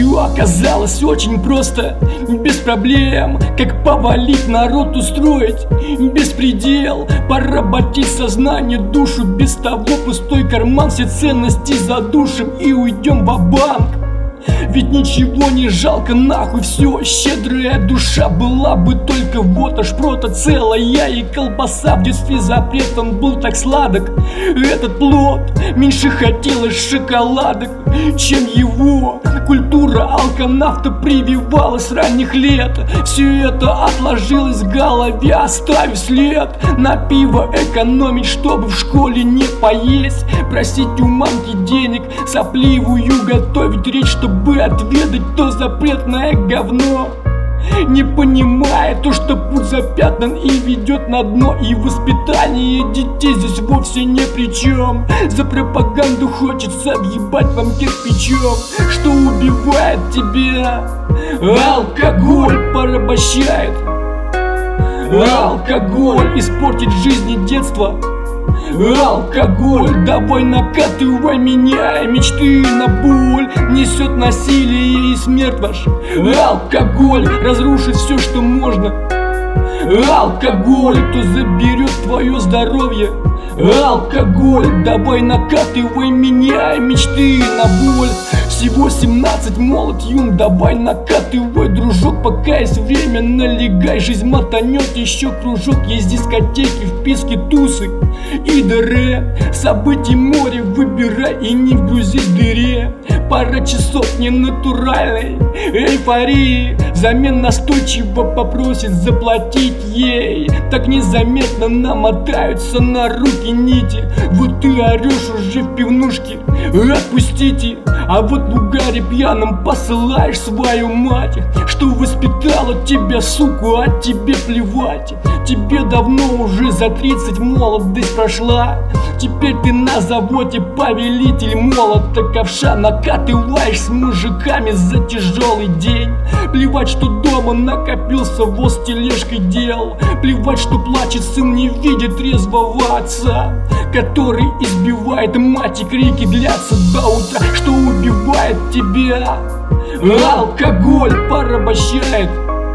Все оказалось очень просто, без проблем. Как повалить, народ устроить, беспредел. Поработить сознание, душу, без того пустой карман. Все ценности задушим и уйдем ва-банк. Ведь ничего не жалко, нахуй все. Щедрая душа была бы только вот аж прота целая. И колбаса в детстве запрет, он был так сладок. Этот плод меньше хотелось шоколадок, чем его. Культура алканавта прививалась с ранних лет. Все это отложилось в голове, оставив след. На пиво экономить, чтобы в школе не поесть. Просить у мамки денег, сопливую готовить речь, чтобы отведать то запретное говно. Не понимая то, что путь запятнан и ведет на дно. И воспитание детей здесь вовсе ни при чем. За пропаганду хочется въебать вам кирпичом. Что убивает тебя? Алкоголь порабощает. Алкоголь испортит жизнь и детство. Алкоголь, давай накатывай меня, мечты на боль. Несет насилие и смерть ваш. Алкоголь разрушит все, что можно. Алкоголь, кто заберет твое здоровье. Алкоголь, давай накатывай меня, мечты на боль. Всего 17, молод, юн, давай накатывай, дружок. Пока есть время, налегай, жизнь мотанет еще кружок. Есть дискотеки, вписки, тусы и дыре. Событий море, выбирай и не вгрузись в дыре. Пара часов ненатуральной эйфории. Взамен настойчиво попросит заплатить ей. Так незаметно намотаются на руки нити. Вот ты орешь уже в пивнушке, отпустите. А вот в угаре пьяном посылаешь свою мать, что воспитала тебя, суку, а тебе плевать. Тебе давно уже за 30 молодость прошла. Теперь ты на заводе повелитель молота ковша. Накатываешь с мужиками за тяжелый день. Плевать, что дома накопился воз с тележкой дел. Плевать, что плачет сын, не видит трезвого отца, который избивает мать, и крики длятся до утра. Что убивает тебя? Алкоголь порабощает.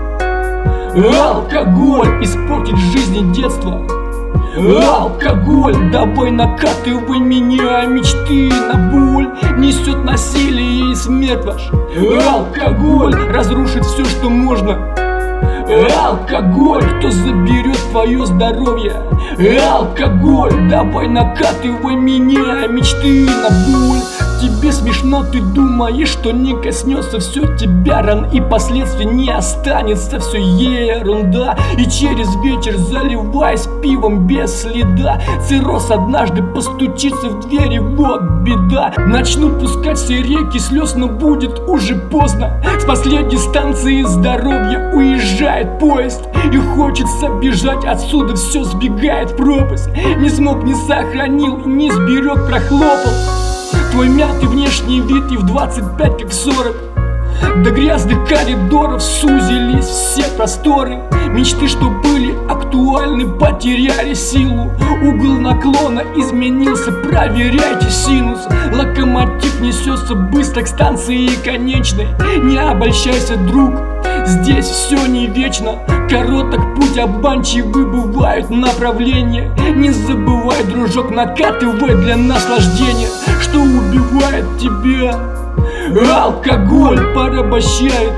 Алкоголь испортит жизнь и детство. Алкоголь, давай накатывай меня, мечты на боль. Несет насилие и смерть ваш. Алкоголь разрушит все, что можно. Алкоголь, кто заберет твое здоровье. Алкоголь, давай накатывай меня, мечты на боль. Тебе смешно, ты думаешь, что не коснется все тебя ран, и последствий не останется, все ерунда. И через вечер, заливаясь пивом без следа, цирроз однажды постучится в двери, вот беда. Начнут пускать все реки слез, но будет уже поздно. С последней станции здоровья уезжает поезд, и хочется бежать отсюда, все сбегает в пропасть. Не смог, не сохранил и не сберег, прохлопал твой мятый внешний вид, и в 25 как в 40 до грязных коридоров сузились все просторы. Мечты, что были актуальны, потеряли силу. Угол наклона изменился, проверяйте синус. Локомотив несется быстро к станции конечной. Не обольщайся, друг, здесь все не вечно. Короток путь, обманчивы бывают направления. Не забывай, дружок, накатывай для наслаждения. Что убивает тебя? Алкоголь порабощает.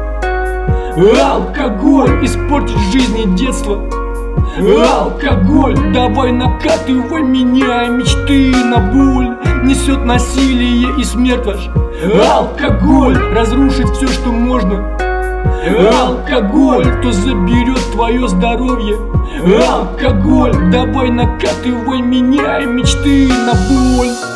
Алкоголь испортит жизнь и детство. Алкоголь, давай накатывай меня, мечты на боль. Несет насилие и смерть ваш. Алкоголь разрушит все, что можно. Алкоголь, кто заберет твое здоровье. Алкоголь, давай накатывай меня, мечты на боль.